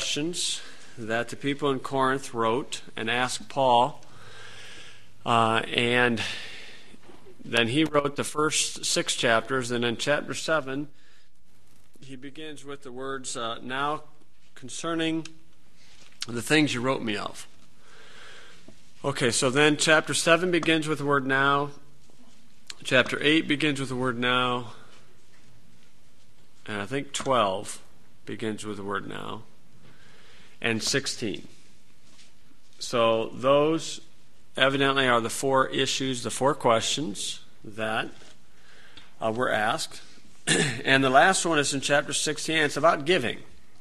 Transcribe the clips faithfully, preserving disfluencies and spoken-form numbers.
questions that the people in Corinth wrote and asked Paul. Uh, and then he wrote the first six chapters, and in chapter seven, he begins with the words, uh, now concerning the things you wrote me of. Okay, so then chapter seven begins with the word now. Chapter eight begins with the word now. And I think twelve begins with the word now. And sixteen. So those evidently are the four issues, the four questions that uh, were asked. And the last one is in chapter sixteen. It's about giving.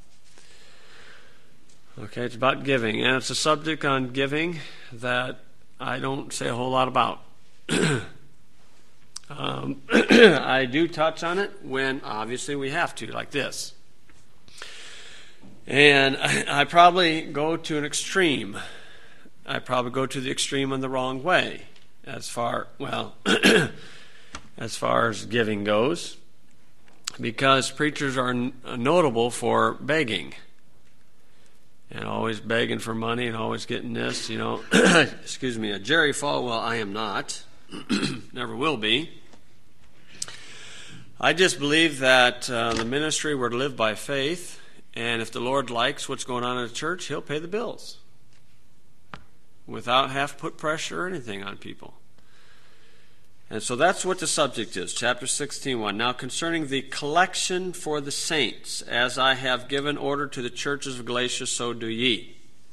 Okay, it's about giving. And it's a subject on giving that I don't say a whole lot about. um, I do touch on it when obviously we have to, like this. And I, I probably go to an extreme. I probably go to the extreme in the wrong way as far, well, as far as giving goes, because preachers are n- notable for begging and always begging for money and always getting this, you know. Excuse me, a Jerry Falwell, I am not, never will be. I just believe that uh, the ministry were to live by faith, and if the Lord likes what's going on in the church, He'll pay the bills without having to put pressure or anything on people. And so that's what the subject is, chapter sixteen, one. Now concerning the collection for the saints, as I have given order to the churches of Galatia, so do ye.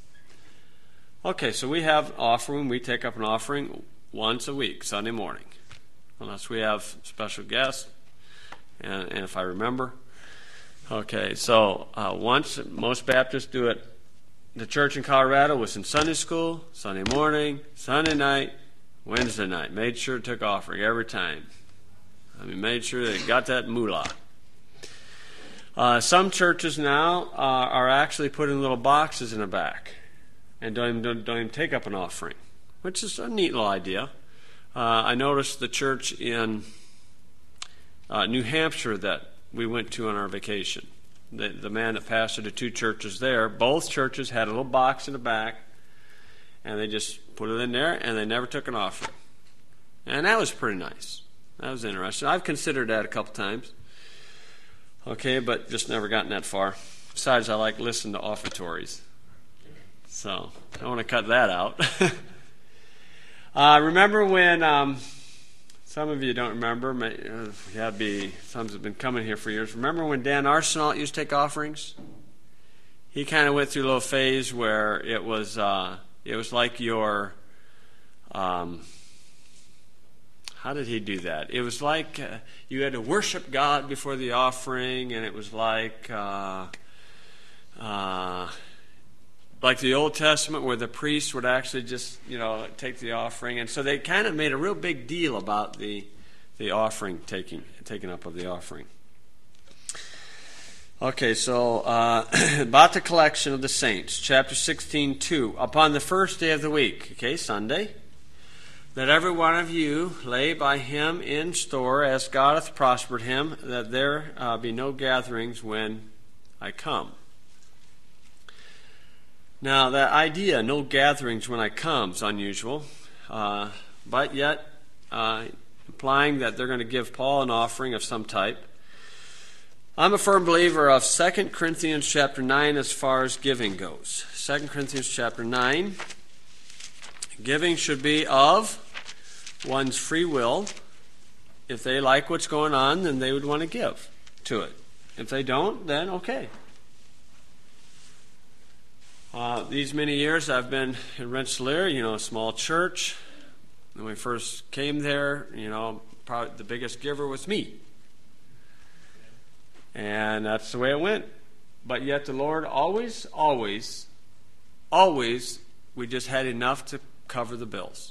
Okay, so we have offering. We take up an offering once a week, Sunday morning, unless we have special guests, and, and if I remember. Okay, so uh, once, most Baptists do it. The church in Colorado was in Sunday school, Sunday morning, Sunday night, Wednesday night. Made sure it took offering every time. I mean, made sure they got that moolah. Uh, some churches now uh, are actually putting little boxes in the back and don't even, don't, don't even take up an offering, which is a neat little idea. Uh, I noticed the church in uh, New Hampshire that we went to on our vacation. The, the man that pastored the two churches there, both churches had a little box in the back, and they just put it in there, and they never took an offering. And that was pretty nice. That was interesting. I've considered that a couple times. Okay, but just never gotten that far. Besides, I like listening to offertories. So, I don't want to cut that out. uh, remember when, um, some of you don't remember, uh, yeah, be, some have been coming here for years. Remember when Dan Arsenault used to take offerings? He kind of went through a little phase where it was, uh, it was like your, um, how did he do that? It was like uh, you had to worship God before the offering, and it was like, uh, uh, like the Old Testament where the priest would actually just, you know, take the offering. And so they kind of made a real big deal about the the offering, taking taking up of the offering. Okay, so uh, about the collection of the saints, chapter sixteen, two. Upon the first day of the week, okay, Sunday, that every one of you lay by him in store as God hath prospered him, that there uh, be no gatherings when I come. Now, that idea, no gatherings when I come, is unusual, uh, but yet uh, implying that they're going to give Paul an offering of some type. I'm a firm believer of Second Corinthians chapter nine as far as giving goes. Second Corinthians chapter nine, giving should be of one's free will. If they like what's going on, then they would want to give to it. If they don't, then okay. Uh, these many years I've been in Rensselaer, you know, a small church. When we first came there, you know, probably the biggest giver was me. And that's the way it went. But yet the Lord always, always, always, we just had enough to cover the bills.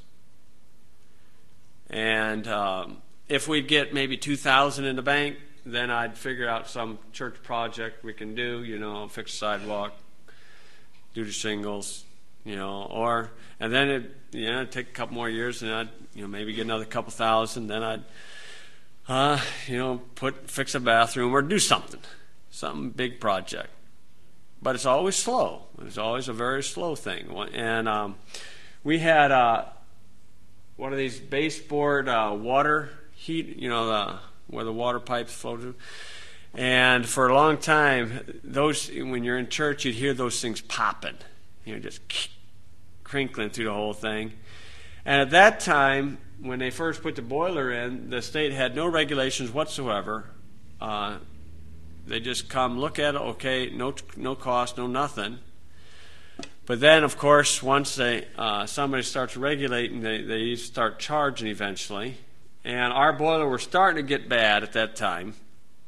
And um, if we'd get maybe two thousand dollars in the bank, then I'd figure out some church project we can do, you know, fix a sidewalk, do the shingles, you know, or, and then it, you know, it'd take a couple more years, and I'd, you know, maybe get another couple thousand, then I'd, uh, you know, put, fix a bathroom or do something, something big project. but it's always slow. It's always a very slow thing. And um, we had uh, one of these baseboard uh, water heat, you know, the, where the water pipes flow to. And for a long time, those when you're in church, you'd hear those things popping, you know, just crinkling through the whole thing. And at that time, when they first put the boiler in, the state had no regulations whatsoever. Uh, they just come look at it, okay, no no cost, no nothing. But then, of course, once they uh, somebody starts regulating, they, they start charging eventually. And our boiler was starting to get bad at that time.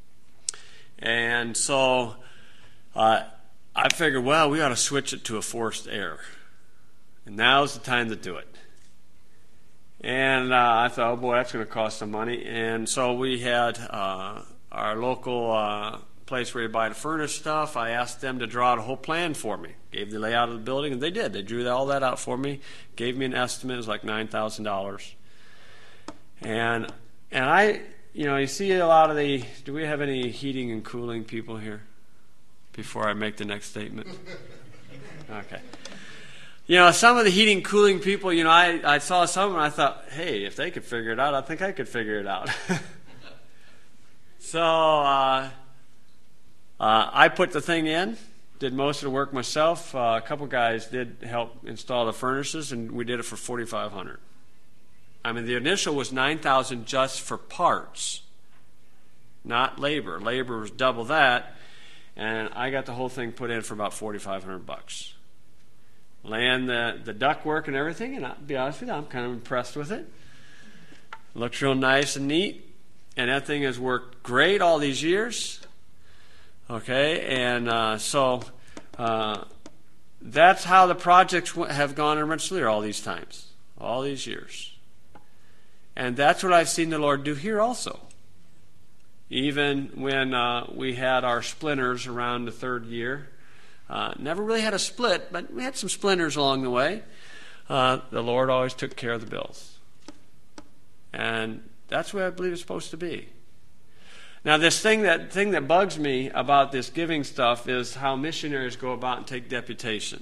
And so uh, I figured, well, we ought to switch it to a forced air. And now's the time to do it. And uh, I thought, oh boy, that's going to cost some money. And so we had uh, our local uh, place where you buy the furnace stuff. I asked them to draw out a whole plan for me. Gave the layout of the building, and they did. They drew all that out for me. Gave me an estimate. It was like nine thousand dollars. And and I, you know, you see a lot of the. Do we have any heating and cooling people here? Before I make the next statement. Okay. You know, some of the heating, cooling people, you know, I, I saw some and I thought, hey, if they could figure it out, I think I could figure it out. so uh, uh, I put the thing in, did most of the work myself. Uh, a couple guys did help install the furnaces, and we did it for forty-five hundred dollars. I mean, the initial was nine thousand dollars just for parts, not labor. Labor was double that, and I got the whole thing put in for about forty-five hundred bucks. Land the, the ductwork and everything, and I'll be honest with you, I'm kind of impressed with it. Looks real nice and neat, and that thing has worked great all these years. Okay, and uh, so uh, that's how the projects have gone in Rensselaer all these times, all these years. And that's what I've seen the Lord do here also. Even when uh, we had our splinters around the third year, Uh, never really had a split, but we had some splinters along the way. Uh, the Lord always took care of the bills. And that's what I believe it's supposed to be. Now, this thing that thing that bugs me about this giving stuff is how missionaries go about and take deputation.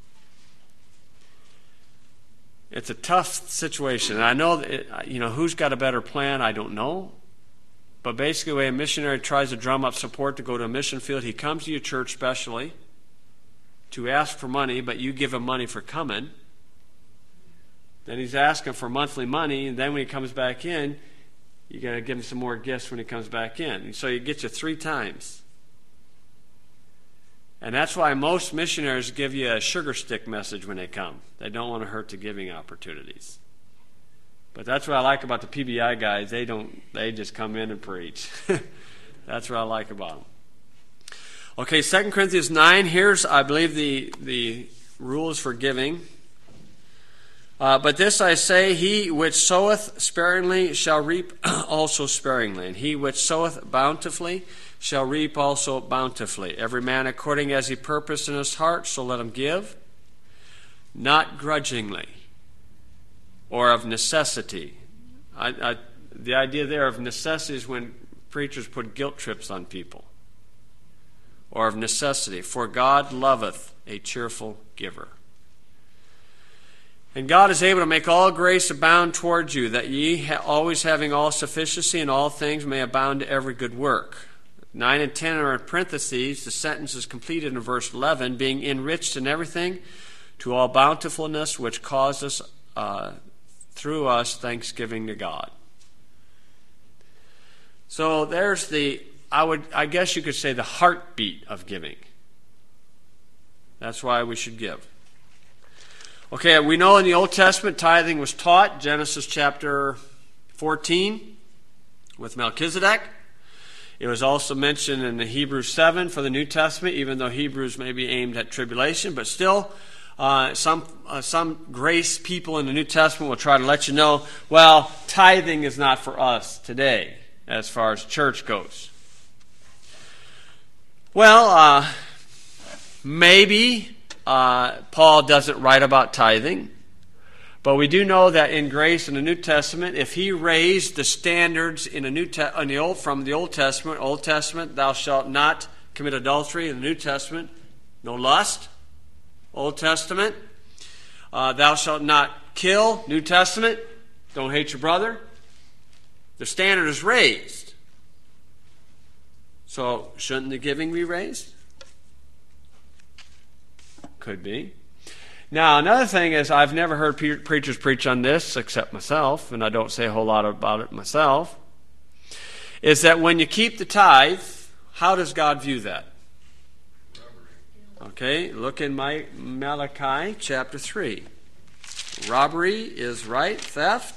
It's a tough situation. And I know that it, you know who's got a better plan, I don't know. But basically, the way a missionary tries to drum up support to go to a mission field, he comes to your church specially to ask for money, but you give him money for coming. Then he's asking for monthly money, and then when he comes back in, you got to give him some more gifts when he comes back in. And so he gets you three times. And that's why most missionaries give you a sugar stick message when they come. They don't want to hurt the giving opportunities. But that's what I like about the P B I guys. They don't. They just come in and preach. That's what I like about them. Okay, Second Corinthians nine, here's, I believe, the, the rules for giving. Uh, but this I say, he which soweth sparingly shall reap also sparingly, and he which soweth bountifully shall reap also bountifully. Every man according as he purposed in his heart, so let him give, not grudgingly, or of necessity. I, I, the idea there of necessity is when preachers put guilt trips on people. Or of necessity, for God loveth a cheerful giver. And God is able to make all grace abound towards you, that ye, ha- always having all sufficiency in all things, may abound to every good work. nine and ten are in parentheses. The sentence is completed in verse eleven, being enriched in everything to all bountifulness, which causes uh, through us thanksgiving to God. So there's the I would, I guess you could say, the heartbeat of giving. That's why we should give. Okay, we know in the Old Testament tithing was taught, Genesis chapter fourteen, with Melchizedek. It was also mentioned in the Hebrews seven for the New Testament, even though Hebrews may be aimed at tribulation, but still, uh, some uh, some grace people in the New Testament will try to let you know, well, tithing is not for us today, as far as church goes. Well, uh, maybe uh, Paul doesn't write about tithing, but we do know that in grace in the New Testament, if he raised the standards in the New Te- in the old from the Old Testament, Old Testament, thou shalt not commit adultery. In the New Testament, No lust, Old Testament. Uh, thou shalt not kill, New Testament. Don't hate your brother. The standard is raised. So shouldn't the giving be raised? Could be. Now, another thing is, I've never heard pre- preachers preach on this except myself, and I don't say a whole lot about it myself, is that when you keep the tithe, how does God view that? Okay, look in my Malachi chapter three. Robbery is right, theft.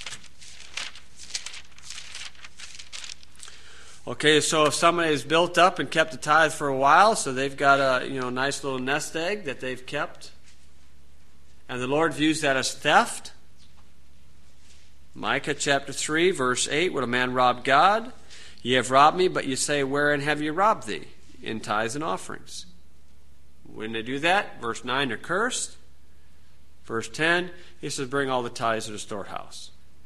Okay, so if somebody has built up and kept the tithe for a while, so they've got a you know nice little nest egg that they've kept, and the Lord views that as theft. Micah chapter three, verse eight, would a man rob God? Ye have robbed me, but ye say, wherein have ye robbed thee? In tithes and offerings. When they do that, verse nine, they're cursed. Verse ten, he says, bring all the tithes to the storehouse.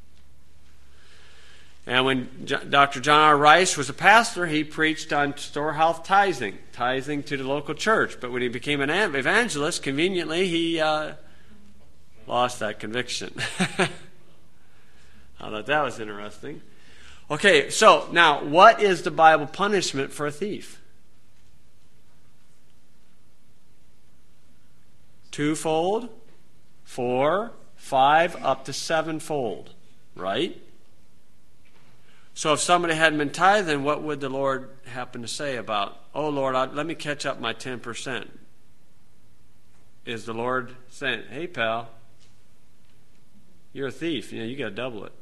And when Doctor John R. Rice was a pastor, he preached on storehouse tithing, tithing to the local church. But when he became an evangelist, conveniently, he uh, lost that conviction. I thought that was interesting. Okay, so now, what is the Bible punishment for a thief? Twofold, four, five, up to sevenfold, right? So if somebody hadn't been tithing, what would the Lord happen to say about, oh, Lord, I, let me catch up my ten percent? Is the Lord saying, hey, pal, you're a thief. You know, you got to double it.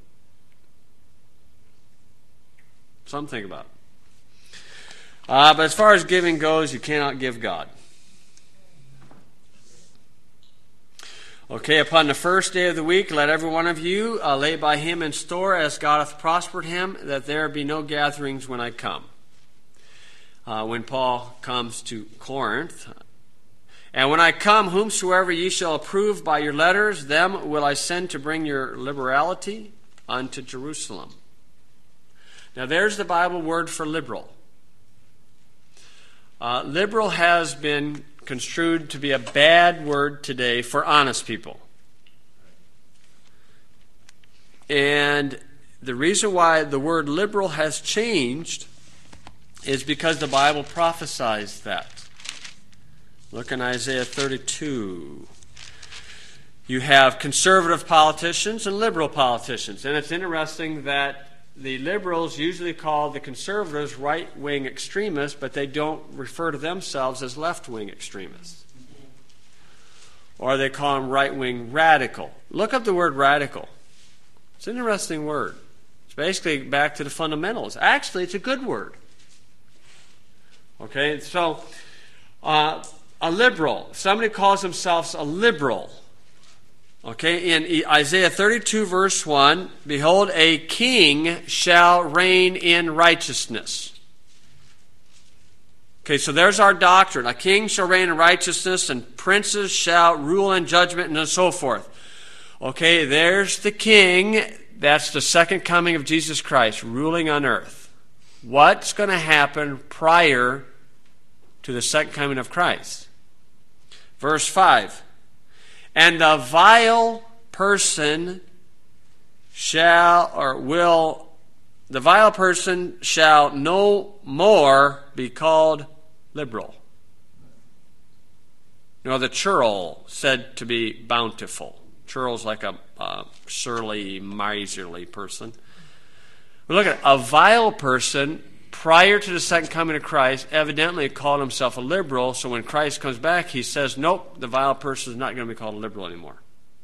Something to think about. Uh, but as far as giving goes, you cannot give God. Okay, upon the first day of the week, let every one of you uh, lay by him in store as God hath prospered him, that there be no gatherings when I come. Uh, when Paul comes to Corinth. And when I come, whomsoever ye shall approve by your letters, them will I send to bring your liberality unto Jerusalem. Now there's the Bible word for liberal. Uh, liberal has been construed to be a bad word today for honest people. And the reason why the word liberal has changed is because the Bible prophesies that. Look in Isaiah thirty-two. You have conservative politicians and liberal politicians. And it's interesting that the liberals usually call the conservatives right-wing extremists, but they don't refer to themselves as left-wing extremists. Or they call them right-wing radical. Look up the word radical. It's an interesting word. It's basically back to the fundamentals. Actually, it's a good word. Okay, so uh, a liberal. If somebody calls themselves a liberal, okay, in Isaiah thirty-two, verse one, behold, a king shall reign in righteousness. Okay, so there's our doctrine. A king shall reign in righteousness, and princes shall rule in judgment, and so forth. Okay, there's the king. That's the second coming of Jesus Christ, ruling on earth. What's going to happen prior to the second coming of Christ? Verse five. And the vile person shall, or will, the vile person shall no more be called liberal. You know, the churl said to be bountiful. Churl's like a, a surly, miserly person. But look at it. A vile person, prior to the second coming of Christ, evidently called himself a liberal, so when Christ comes back, he says, nope, the vile person is not going to be called a liberal anymore.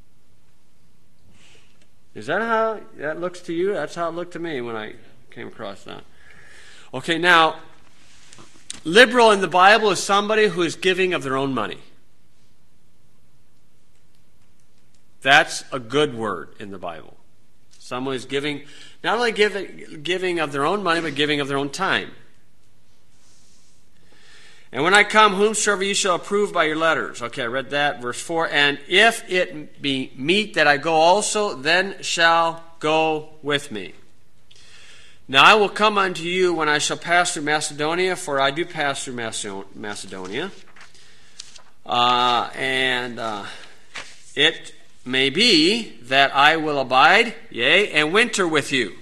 Is that how that looks to you? That's how it looked to me when I came across that. Okay, now, liberal in the Bible is somebody who is giving of their own money. That's a good word in the Bible. Someone who's giving, not only giving, giving of their own money, but giving of their own time. And when I come, whomsoever you shall approve by your letters. Okay, I read that, verse four. And if it be meet that I go also, then shall go with me. Now I will come unto you when I shall pass through Macedonia, for I do pass through Macedonia. Uh, and uh, it may be that I will abide, yea, and winter with you,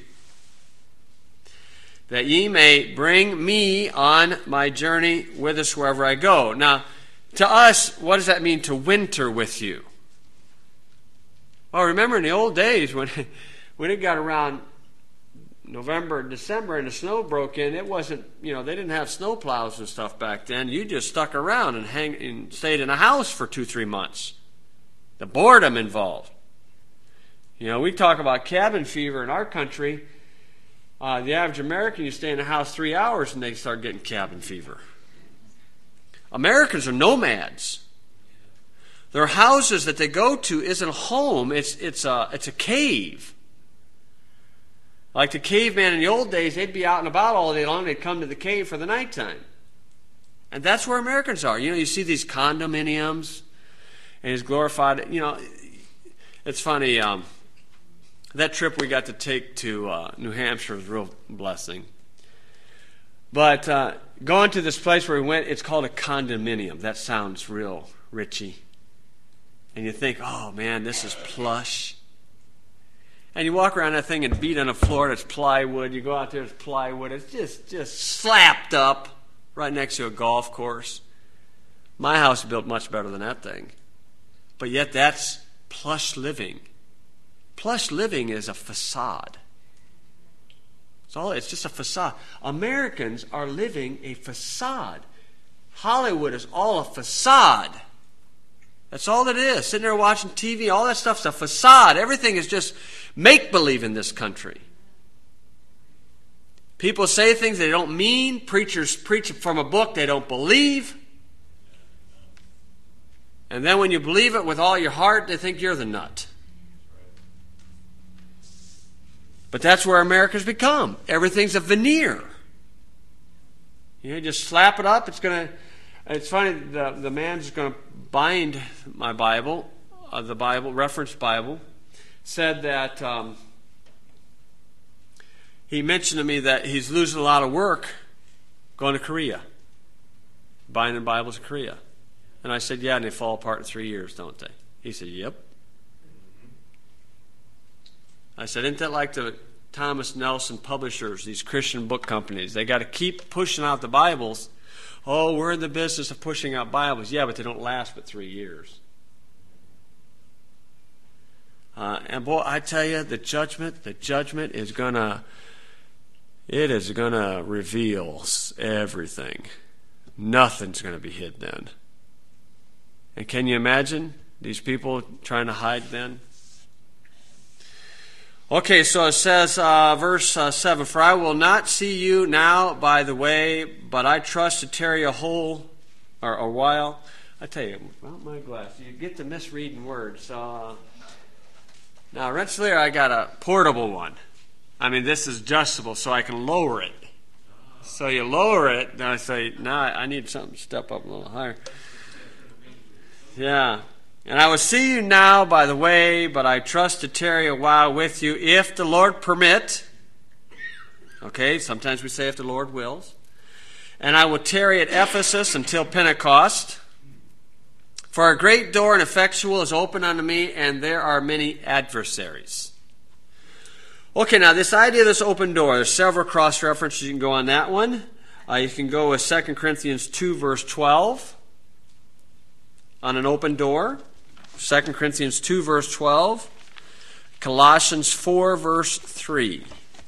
that ye may bring me on my journey whithersoever I go. Now, to us, what does that mean, to winter with you? Well, remember in the old days when, when it got around November, December, and the snow broke in, it wasn't, you know, they didn't have snow plows and stuff back then. You just stuck around and, hang, and stayed in a house for two, three months. The boredom involved. You know, we talk about cabin fever in our country. Uh, the average American, you stay in a house three hours and they start getting cabin fever. Americans are nomads. Their houses that they go to isn't a home, it's, it's, a, it's a cave. Like the caveman in the old days, they'd be out and about all day long. They'd come to the cave for the nighttime. And that's where Americans are. You know, you see these condominiums and it's glorified. You know, it's funny. Um, that trip we got to take to uh, New Hampshire was a real blessing. But uh, going to this place where we went, it's called a condominium. That sounds real richy. And you think, oh man, this is plush. And you walk around that thing and beat on the floor, it's plywood. You go out there, it's plywood. It's just, just slapped up right next to a golf course. My house is built much better than that thing. But yet that's plush living. Plush living is a facade. It's all, it's just a facade. Americans are living a facade. Hollywood is all a facade. That's all it is. Sitting there watching T V, all that stuff's a facade. Everything is just make-believe in this country. People say things they don't mean. Preachers preach from a book they don't believe. And then when you believe it with all your heart, they think you're the nut. But that's where America's become. Everything's a veneer. You know, just slap it up. It's going to... It's funny, the, the man's going to bind my Bible, uh, the Bible, reference Bible, said that um, he mentioned to me that he's losing a lot of work going to Korea, binding Bibles in Korea. And I said, yeah, and they fall apart in three years, don't they? He said, yep. I said, isn't that like the Thomas Nelson publishers, these Christian book companies? They got to keep pushing out the Bibles. Oh, we're in the business of pushing out Bibles. Yeah, but they don't last but three years. Uh, and boy, I tell you, the judgment, the judgment is gonna, it is gonna reveal everything. Nothing's gonna be hid then. And can you imagine these people trying to hide then? Okay, so it says, uh, verse uh, seven, for I will not see you now by the way, but I trust to tarry a whole, or a while. I tell you, without my glass, you get to misreading words. Uh, now, Rensselaer, I got a portable one. I mean, this is adjustable, so I can lower it. So you lower it, and I say, now nah, I need something to step up a little higher. Yeah. And I will see you now by the way, but I trust to tarry a while with you, if the Lord permit. Okay, sometimes we say if the Lord wills. And I will tarry at Ephesus until Pentecost. For a great door and effectual is open unto me, and there are many adversaries. Okay, now this idea of this open door, there's several cross-references. You can go on that one. Uh, you can go with Second Corinthians two, verse twelve, on an open door. Second Corinthians two, verse twelve. Colossians four, verse three.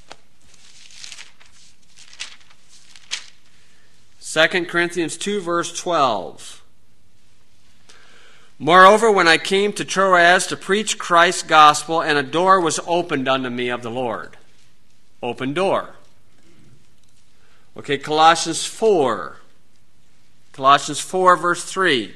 Second Corinthians two, verse twelve. Moreover, when I came to Troas to preach Christ's gospel, and a door was opened unto me of the Lord. Open door. Okay, Colossians four. Colossians four, verse three.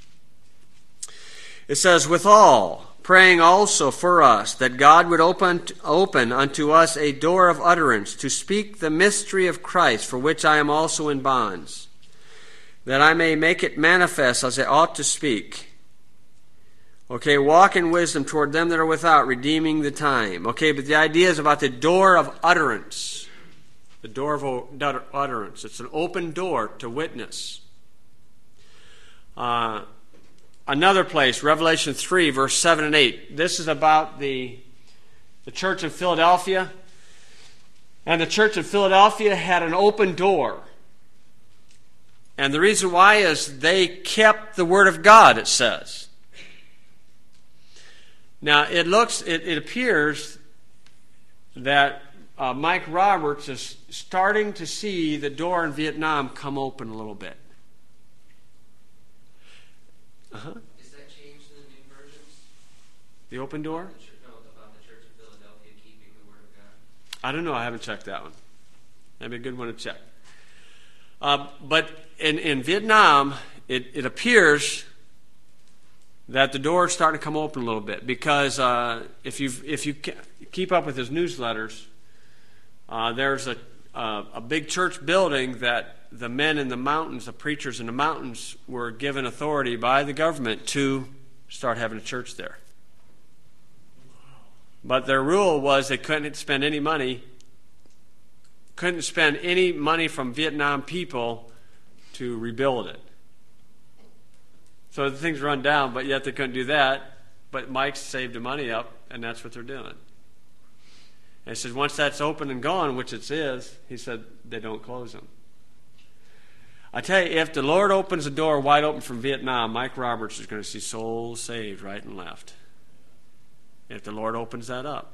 It says, withal, praying also for us, that God would open, open unto us a door of utterance, to speak the mystery of Christ, for which I am also in bonds, that I may make it manifest as I ought to speak. Okay, walk in wisdom toward them that are without, redeeming the time. Okay, but the idea is about the door of utterance. The door of utterance. It's an open door to witness. Uh... another place, Revelation three, verse seven and eight. This is about the, the church in Philadelphia. And the church in Philadelphia had an open door. And the reason why is they kept the Word of God, it says. Now, it looks, it, it appears that uh, Mike Roberts is starting to see the door in Vietnam come open a little bit. Uh-huh. Is that changed in the new versions? The open door? The church, no, about the Church of Philadelphia keeping the Word of God. I don't know. I haven't checked that one. That'd be a good one to check. Uh, but in, in Vietnam, it, it appears that the door is starting to come open a little bit, because uh, if you if you keep up with his newsletters, uh, there's a uh, a big church building that the men in the mountains, the preachers in the mountains, were given authority by the government to start having a church there. But their rule was they couldn't spend any money, couldn't spend any money from Vietnam people to rebuild it. So the thing's run down, but yet they couldn't do that. But Mike saved the money up, and that's what they're doing. And he said once that's open and gone, which it is, he said they don't close them. I tell you, if the Lord opens the door wide open from Vietnam, Mike Roberts is going to see souls saved right and left. If the Lord opens that up.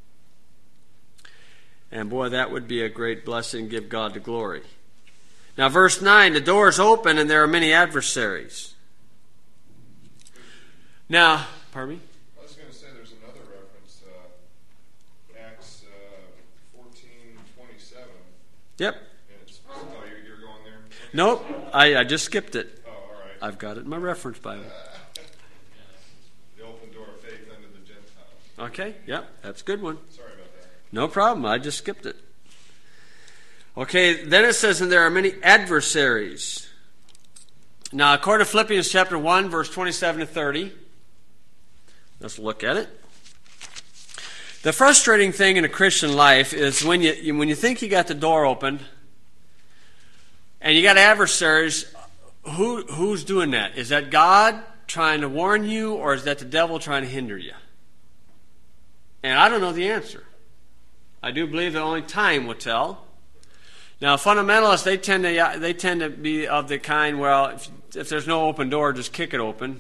And boy, that would be a great blessing. Give God the glory. Now, verse nine, the door is open and there are many adversaries. Now, pardon me? I was going to say there's another reference, uh, Acts uh, fourteen twenty-seven. Yep. And it's, oh, you're, you're going there? Okay. Nope, I, I just skipped it. Oh, all right. I've got it in my reference Bible. The open door of faith unto the Gentiles. Okay, yep, that's a good one. Sorry about that. No problem, I just skipped it. Okay, then it says, and there are many adversaries. Now, according to Philippians chapter one, verse twenty-seven to thirty, let's look at it. The frustrating thing in a Christian life is when you when you think you got the door open and you got adversaries, who who's doing that? Is that God trying to warn you, or is that the devil trying to hinder you? And I don't know the answer. I do believe that only time will tell. Now, fundamentalists, they tend to they tend to be of the kind, well, if, if there's no open door, just kick it open.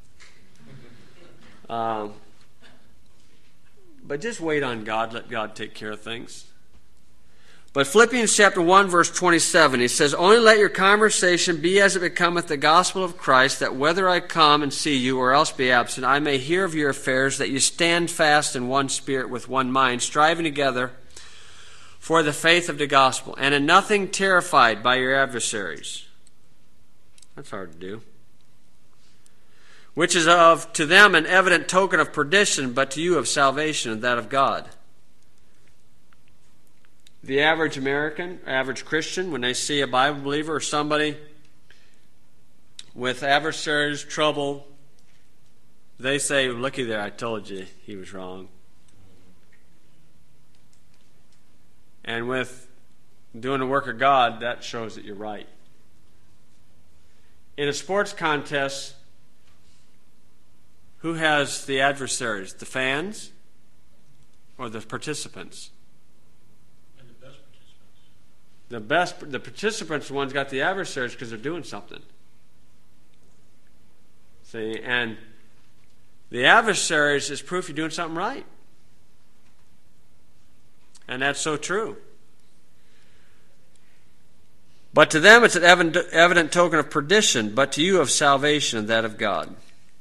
Um, but just wait on God. Let God take care of things. But Philippians chapter one, verse twenty-seven, he says, only let your conversation be as it becometh the gospel of Christ, that whether I come and see you or else be absent, I may hear of your affairs, that you stand fast in one spirit with one mind, striving together for the faith of the gospel, and in nothing terrified by your adversaries. That's hard to do. Which is of to them an evident token of perdition, but to you of salvation, and that of God. The average American, average Christian, when they see a Bible believer or somebody with adversaries, trouble, they say, looky there, I told you he was wrong. And with doing the work of God, that shows that you're right. In a sports contest, who has the adversaries? The fans or the participants? And the best participants. The best, the participants are the ones got the adversaries because they're doing something. See, and the adversaries is proof you're doing something right. And that's so true. But to them it's an evident, evident token of perdition, but to you of salvation, and that of God.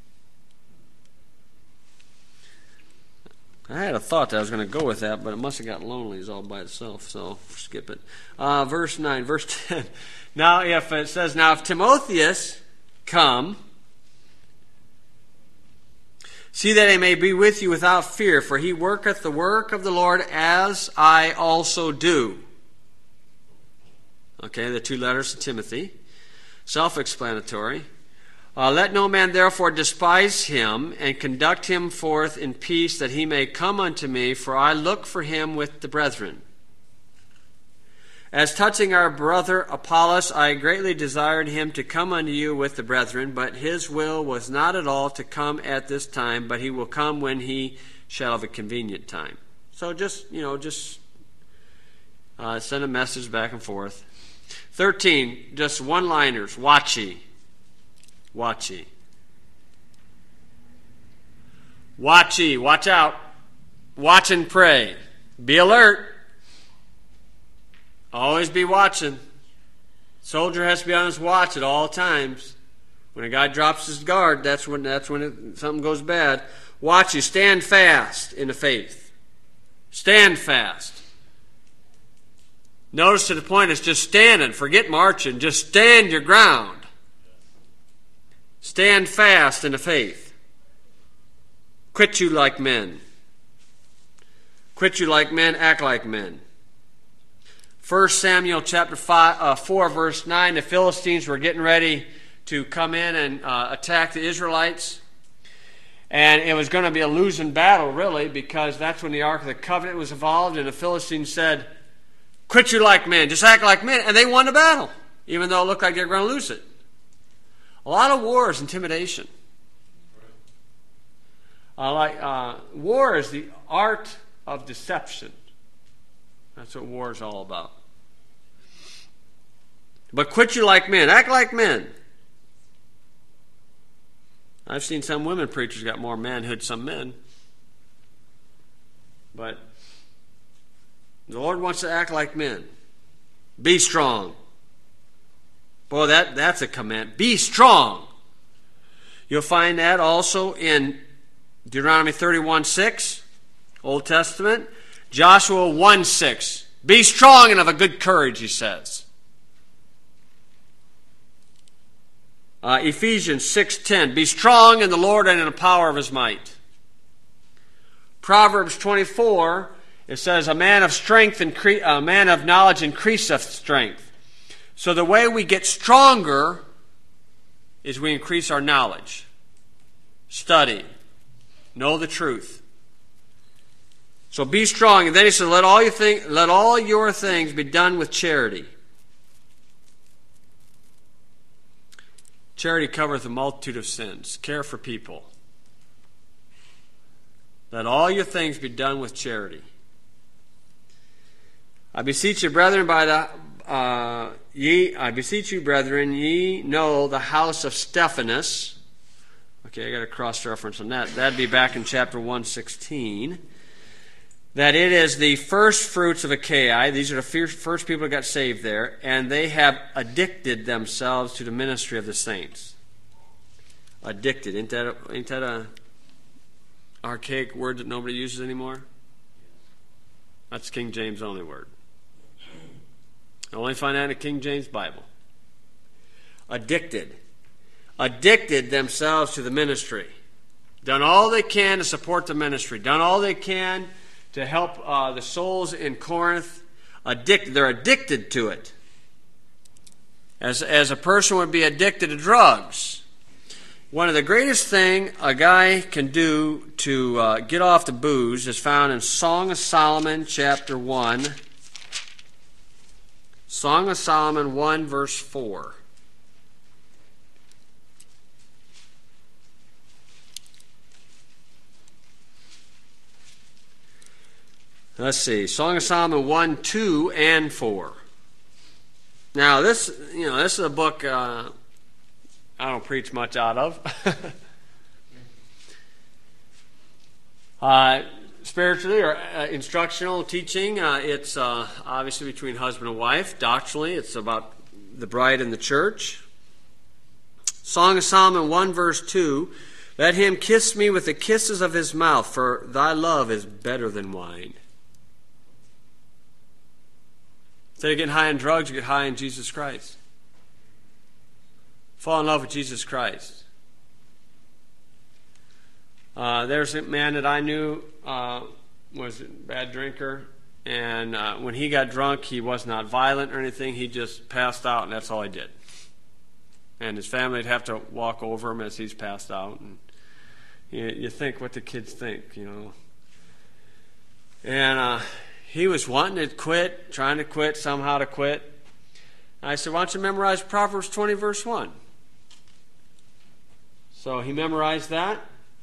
I had a thought that I was going to go with that, but it must have gotten lonely as all by itself, so skip it. Uh, verse nine, verse ten. Now if it says, now if Timotheus come, see that he may be with you without fear, for he worketh the work of the Lord as I also do. Okay, the two letters to Timothy. Self-explanatory. Uh, let no man therefore despise him, and conduct him forth in peace, that he may come unto me, for I look for him with the brethren. As touching our brother Apollos, I greatly desired him to come unto you with the brethren, but his will was not at all to come at this time, but he will come when he shall have a convenient time. So just, you know, just uh, send a message back and forth. thirteen, just one-liners. Watch ye. Watch ye. Watch ye. Watch out. Watch and pray. Be alert. Always be watching. Soldier has to be on his watch at all times. When a guy drops his guard, that's when that's when it, something goes bad. Watch you. Stand fast in the faith. Stand fast. Notice to the point it's just standing. Forget marching. Just stand your ground. Stand fast in the faith. Quit you like men. Quit you like men. Act like men. First Samuel chapter five, uh, four, verse nine, the Philistines were getting ready to come in and uh, attack the Israelites. And it was going to be a losing battle, really, because that's when the Ark of the Covenant was involved, and the Philistines said, quit you like men, just act like men. And they won the battle, even though it looked like they were going to lose it. A lot of war is intimidation. Uh, like uh, war is the art of deception. That's what war is all about. But quit you like men. Act like men. I've seen some women preachers got more manhood than some men. But the Lord wants to act like men. Be strong. Boy, that, that's a command. Be strong. You'll find that also in Deuteronomy thirty-one six, Old Testament. Joshua one six. Be strong and of a good courage, he says. Uh, Ephesians six ten. Be strong in the Lord and in the power of his might. Proverbs twenty-four, it says, a man of strength, incre- a man of knowledge increaseth strength. So the way we get stronger is we increase our knowledge. Study. Know the truth. So be strong. And then he says, let all, you think, let all your things be done with charity. Charity covereth a multitude of sins. Care for people. Let all your things be done with charity. I beseech you, brethren, by the uh, ye. I beseech you, brethren, ye know the house of Stephanus. Okay, I got a cross reference on that. That'd be back in chapter one sixteen. That it is the first fruits of Achaia. These are the first people who got saved there, and they have addicted themselves to the ministry of the saints. Addicted, ain't that a, ain't that a archaic word that nobody uses anymore? That's King James only word. I only find that in the King James Bible. Addicted, addicted themselves to the ministry. Done all they can to support the ministry. Done all they can to help uh, the souls in Corinth. Addicted. They're addicted to it. As, as a person would be addicted to drugs. One of the greatest thing a guy can do to uh, get off the booze is found in Song of Solomon chapter one. Song of Solomon one verse four. Let's see, Song of Solomon one, two, and four. Now this, you know, this is a book uh, I don't preach much out of. uh, spiritually or uh, instructional teaching, uh, it's uh, obviously between husband and wife. Doctrinally, it's about the bride and the church. Song of Solomon one, verse two. Let him kiss me with the kisses of his mouth, for thy love is better than wine. Instead of getting high on drugs, you get high in Jesus Christ. Fall in love with Jesus Christ. Uh, there's a man that I knew uh, was a bad drinker, and uh, when he got drunk, he was not violent or anything. He just passed out, and that's all he did. And his family would have to walk over him as he's passed out. And you, you think what the kids think, you know. And uh, he was wanting to quit, trying to quit, somehow to quit. And I said, why don't you memorize Proverbs twenty, verse one? So he memorized that.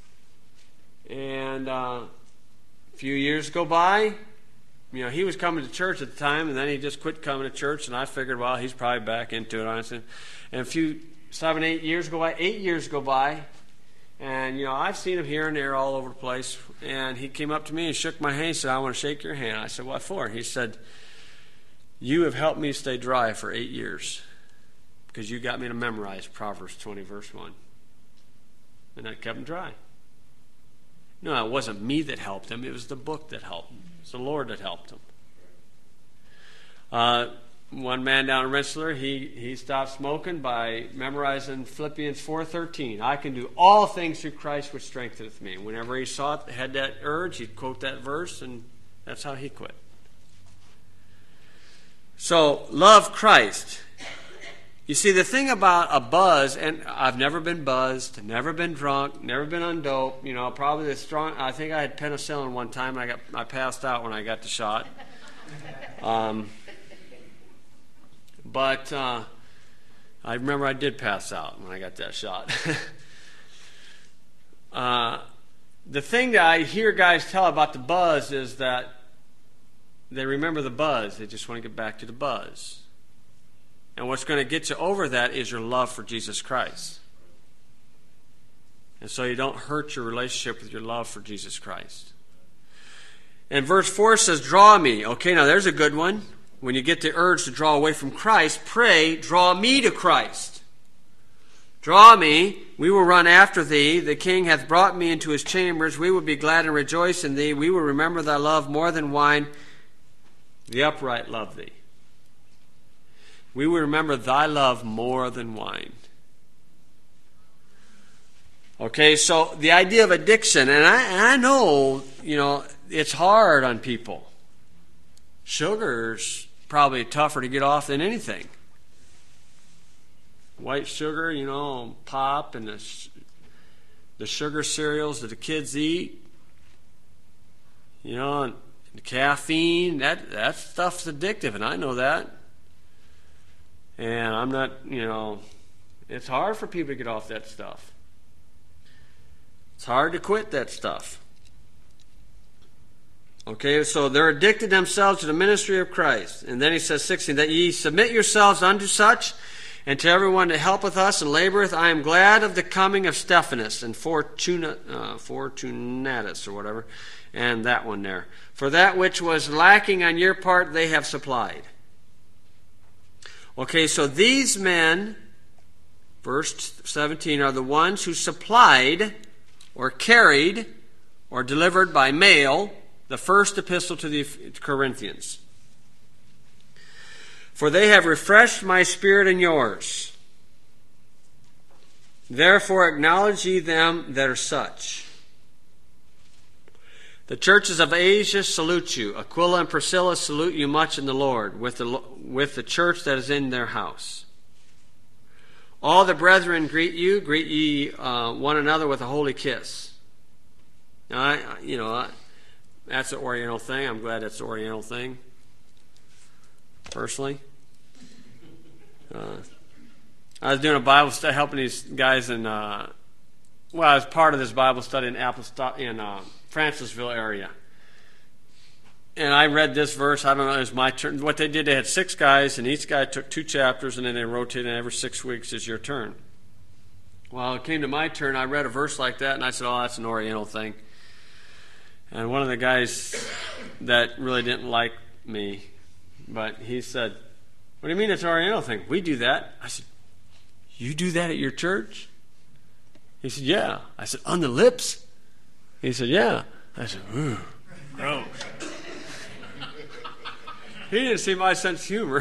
And uh, a few years go by. You know, he was coming to church at the time, and then he just quit coming to church, and I figured, well, he's probably back into it, honestly. And a few, seven, eight years go by, eight years go by, and, you know, I've seen him here and there all over the place, and he came up to me and shook my hand and said, I want to shake your hand. I said, what for? He said, you have helped me stay dry for eight years because you got me to memorize Proverbs twenty, verse one. And I kept him dry. No, it wasn't me that helped him. It was the book that helped him. It's the Lord that helped him. Uh, one man down in Rensselaer, he, he stopped smoking by memorizing Philippians four thirteen. I can do all things through Christ which strengtheneth me. Whenever he saw it, had that urge, he'd quote that verse, and that's how he quit. So, love Christ. You see, the thing about a buzz, and I've never been buzzed, never been drunk, never been on dope. You know, probably the strong. I think I had penicillin one time, and I got I passed out when I got the shot. Um, but uh, I remember I did pass out when I got that shot. uh, the thing that I hear guys tell about the buzz is that they remember the buzz; they just want to get back to the buzz. And what's going to get you over that is your love for Jesus Christ. And so you don't hurt your relationship with your love for Jesus Christ. And verse four says, draw me. Okay, now there's a good one. When you get the urge to draw away from Christ, pray, draw me to Christ. Draw me, we will run after thee. The King hath brought me into his chambers. We will be glad and rejoice in thee. We will remember thy love more than wine. The upright love thee. We will remember thy love more than wine. Okay, so the idea of addiction, and I, and I know, you know, it's hard on people. Sugar's probably tougher to get off than anything. White sugar, you know, pop, and the, the sugar cereals that the kids eat, you know, and the caffeine, that, that stuff's addictive, and I know that. And I'm not, you know, it's hard for people to get off that stuff. It's hard to quit that stuff. Okay, so they're addicted themselves to the ministry of Christ. And then he says, sixteen, that ye submit yourselves unto such, and to everyone that helpeth us and laboreth. I am glad of the coming of Stephanas and Fortuna, uh, Fortunatus, or whatever, and that one there. For that which was lacking on your part they have supplied. Okay, so these men, verse seventeen, are the ones who supplied or carried or delivered by mail the first epistle to the Corinthians. For they have refreshed my spirit and yours. Therefore acknowledge ye them that are such. The churches of Asia salute you. Aquila and Priscilla salute you much in the Lord, with the, with the church that is in their house. All the brethren greet you. Greet ye uh, one another with a holy kiss. Now, I, you know, I, that's an Oriental thing. I'm glad that's an Oriental thing, personally. Uh, I was doing a Bible study, helping these guys in, uh, well, I was part of this Bible study in Apostol- in uh, Francisville area. And I read this verse. I don't know, it was my turn. What they did, they had six guys, and each guy took two chapters, and then they rotated, and every six weeks is your turn. Well, it came to my turn. I read a verse like that, and I said, oh, that's an Oriental thing. And one of the guys that really didn't like me, but he said, what do you mean it's an Oriental thing? We do that. I said, you do that at your church? He said, yeah. I said, on the lips? He said, yeah. I said, ooh, gross. He didn't see my sense of humor.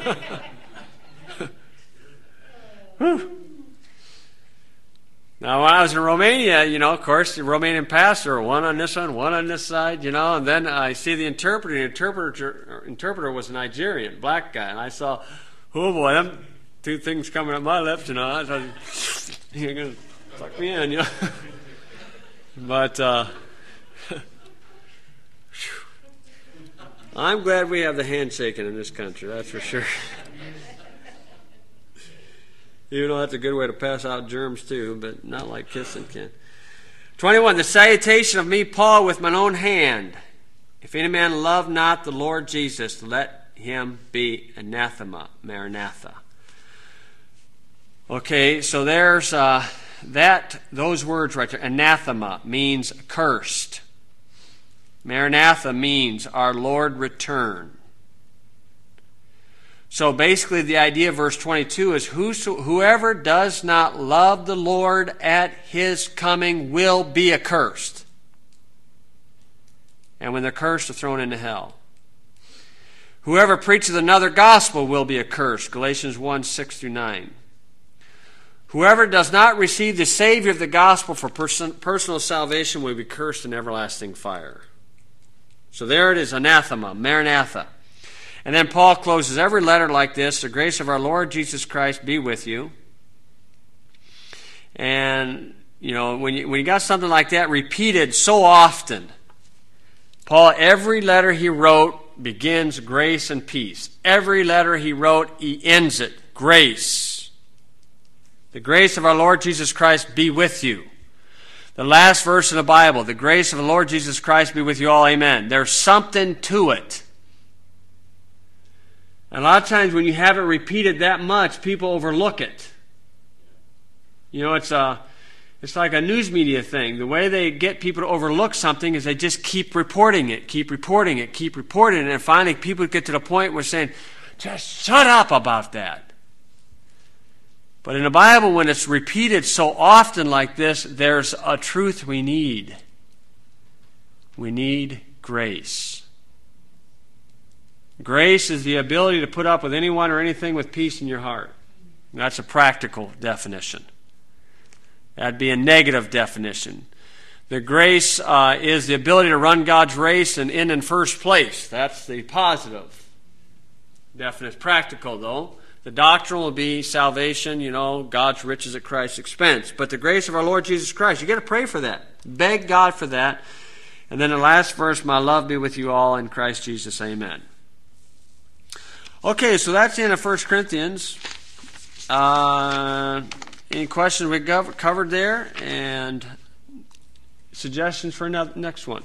Now, when I was in Romania, you know, of course, the Romanian pastor, one on this one, one on this side, you know, and then I see the interpreter. The interpreter, interpreter was a Nigerian, black guy, and I saw, oh boy, them two things coming up my lips, you know. I thought, you're going to suck me in, you know. But, uh, I'm glad we have the handshaking in this country, that's for sure. You know, that's a good way to pass out germs too, but not like kissing can. twenty-one, the salutation of me, Paul, with mine own hand. If any man love not the Lord Jesus, let him be anathema, Maranatha. Okay, so there's uh, that, those words right there. Anathema means cursed. Maranatha means our Lord return. So basically the idea of verse twenty-two is whoever does not love the Lord at his coming will be accursed. And when they're cursed, they're thrown into hell. Whoever preaches another gospel will be accursed. Galatians one, six through nine. Whoever does not receive the Savior of the gospel for person, personal salvation will be cursed in everlasting fire. So there it is, anathema, Maranatha. And then Paul closes every letter like this: the grace of our Lord Jesus Christ be with you. And, you know, when you, when you got something like that repeated so often, Paul, every letter he wrote begins grace and peace. Every letter he wrote, he ends it, grace. The grace of our Lord Jesus Christ be with you. The last verse in the Bible, the grace of the Lord Jesus Christ be with you all, amen. There's something to it. And a lot of times when you have it repeated that much, people overlook it. You know, it's a, it's like a news media thing. The way they get people to overlook something is they just keep reporting it, keep reporting it, keep reporting it, and finally people get to the point where they're saying, just shut up about that. But in the Bible, when it's repeated so often like this, there's a truth we need. We need grace. Grace is the ability to put up with anyone or anything with peace in your heart. That's a practical definition. That'd be a negative definition. The grace uh, is the ability to run God's race and end in first place. That's the positive definition. Practical, though. The doctrine will be salvation, you know, God's riches at Christ's expense. But the grace of our Lord Jesus Christ, you got to pray for that. Beg God for that. And then the last verse, my love be with you all in Christ Jesus, amen. Okay, so that's the end of First Corinthians. Uh, any questions we covered there? And suggestions for another, next one?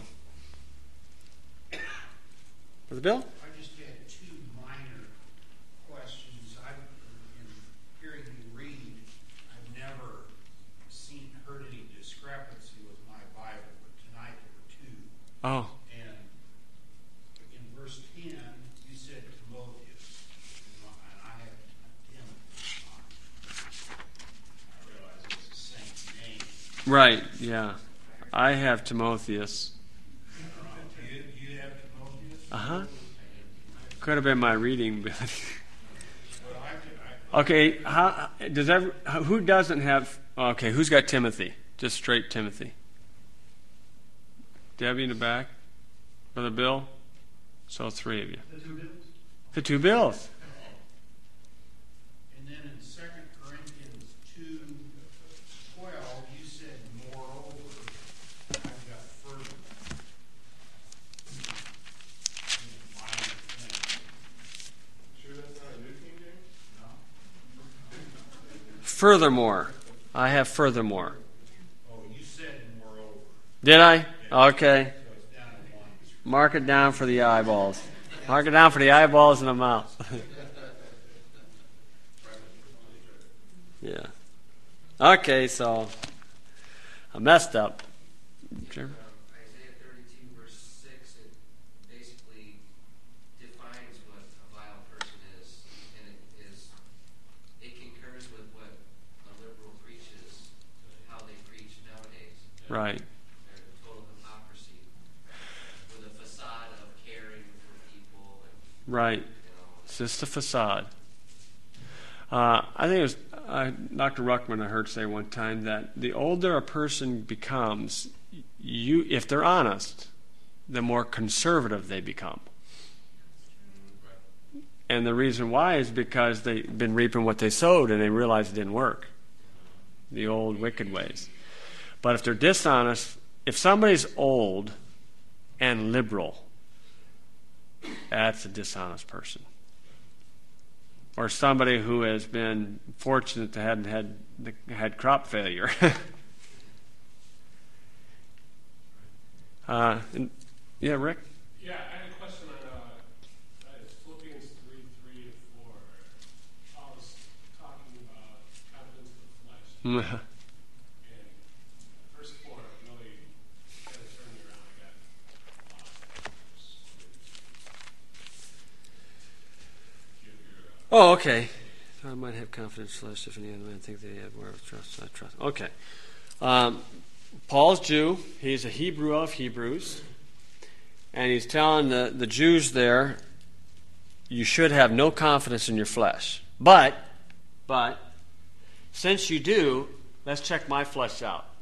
Brother Bill? I just had two minor questions. I've, in hearing you read, I've never seen, heard any discrepancy with my Bible, but tonight there were two. Oh. And in verse ten, you said Timotheus, and I have Timothy on. I realize it's the same name. Right, yeah. I have Timotheus. Do you, do you have Timotheus? Uh-huh. Could have been my reading, but... Well, I, I, Okay, how, does every, who doesn't have... Okay, who's got Timothy? Just straight Timothy. Debbie in the back? Brother Bill? So three of you. The two bills? The two bills. And then in Second Corinthians two twelve, you said moreover. I've got further. Minor thing. Sure that's not a New King James? No? Furthermore. I have furthermore. Oh, you said moreover. Did I? Okay. So it's down in one. Mark it down for the eyeballs. Mark it down for the eyeballs and the mouth. Yeah. Okay, so I messed up. Sure. Um, Isaiah thirty-two, verse six, it basically defines what a vile person is, and it is it concurs with what a liberal preaches, how they preach nowadays. Right. They're total hypocrisy, with a facade of caring for people, and Right. you know, It's just a facade. Uh, I think it was uh, Doctor Ruckman I heard say one time that the older a person becomes, you, if they're honest, the more conservative they become. And the reason why is because they've been reaping what they sowed and they realize it didn't work. The old wicked ways. But if they're dishonest, if somebody's old and liberal, That's a dishonest person. Or somebody who has been fortunate to hadn't had had crop failure. uh, and, yeah, Rick? Yeah, I had a question on uh, uh, Philippians three, three to four. Paul was talking about confidence of the flesh. And verse four really kind of turned me around. I got lost. Give your, uh, Oh, okay. I might have confidence less if any other man think that he had more of trust. I trust. Okay. Um, Paul's Jew. He's a Hebrew of Hebrews. And he's telling the, the Jews there, you should have no confidence in your flesh. But, but, since you do, let's check my flesh out.